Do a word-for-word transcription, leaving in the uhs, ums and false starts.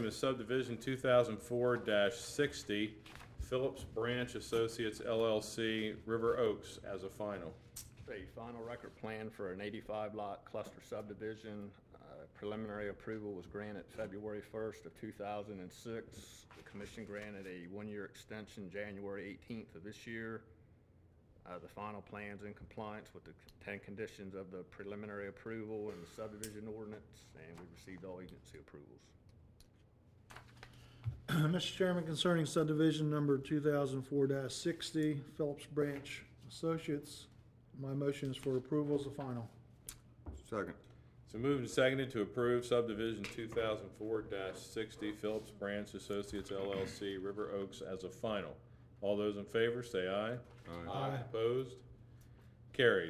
item is subdivision two thousand four sixty, Phillips Branch Associates L L C, River Oaks, as a final. A final record plan for an eighty-five lot cluster subdivision. Uh, Preliminary approval was granted February first of two thousand six. The commission granted a one-year extension January eighteenth of this year. Uh, the final plan's in compliance with the ten conditions of the preliminary approval and the subdivision ordinance, and we received all agency approvals. Mister Chairman, concerning subdivision number two thousand four sixty, Phillips Branch Associates, my motion is for approval as a final. Second. So moved and seconded to approve subdivision two thousand four sixty, Phillips Branch Associates L L C, River Oaks, as a final. All those in favor say aye. Aye. Aye. Opposed? Carried.